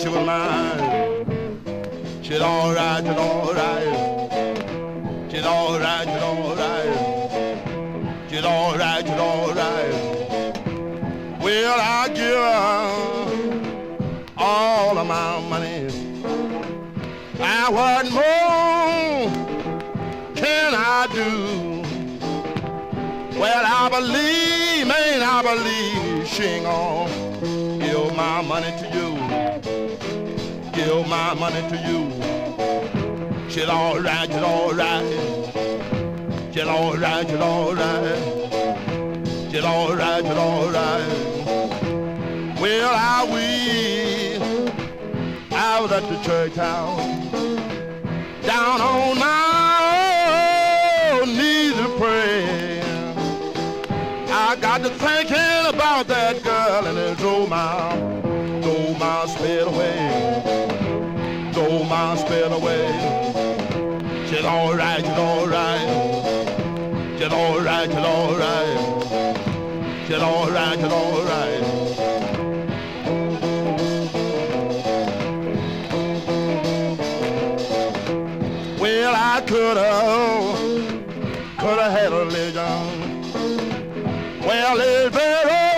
she was mine. She's alright, she's alright. She's alright, she's alright. She's alright, she's alright. Well, I give her all of my money. And what more can I do? Well, I believe, man, I believe she ain't gonna give my money to you. Give my money to you. She's alright, she's alright. She's alright, she's alright. She's alright, she's alright. Well, I was at the church house, down on my knees to pray. I got to thinking about that girl and it drove my spirit away. Drove my spirit away. She's alright, she's alright. She's alright, she's alright. She's alright, she's alright. Well, I could have had a religion. Well, it's very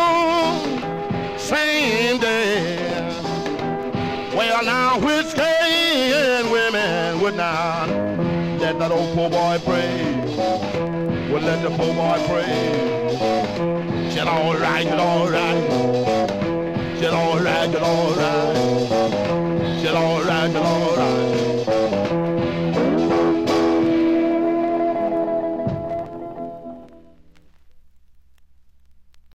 same day. Well, now whiskey and women would not let that old poor boy pray. Would let the poor boy pray. She's alright, she's alright. She's alright, she's alright.